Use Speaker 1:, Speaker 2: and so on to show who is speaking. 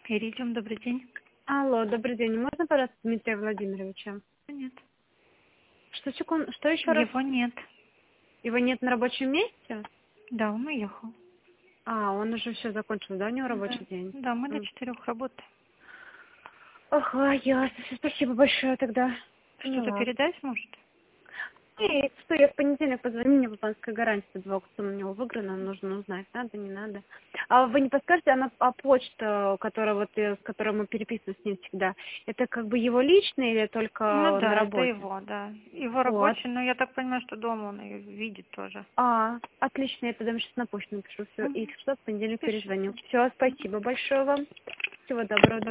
Speaker 1: Иридиум, добрый день.
Speaker 2: Алло, добрый день. Можно, пожалуйста, Дмитрия Владимировича?
Speaker 1: Нет.
Speaker 2: Что еще раз?
Speaker 1: Его нет.
Speaker 2: Его нет на рабочем месте?
Speaker 1: Да, он уехал.
Speaker 2: А, он уже все закончил, да, у него
Speaker 1: Да.
Speaker 2: рабочий день?
Speaker 1: Да, мы до 4 работаем.
Speaker 2: Ага, ясно. Спасибо большое тогда.
Speaker 1: Что-то
Speaker 2: Поняла.
Speaker 1: передать может?
Speaker 2: И что, я в понедельник позвоню, мне банковская гарантия 2 сумм у него выиграна, нужно узнать, надо, не надо. А вы не подскажете, почта, которая с которой мы переписываемся с ним всегда, это как бы его личная или только
Speaker 1: Ну
Speaker 2: на
Speaker 1: да, это
Speaker 2: работе?
Speaker 1: его, да. Его
Speaker 2: Вот.
Speaker 1: рабочий, но я так понимаю, что дома он ее видит тоже.
Speaker 2: Отлично, я тогда сейчас на почту напишу все. И
Speaker 1: Угу.
Speaker 2: что, в понедельник перезвоню.
Speaker 1: Пишите.
Speaker 2: Все, спасибо большое вам. Всего доброго.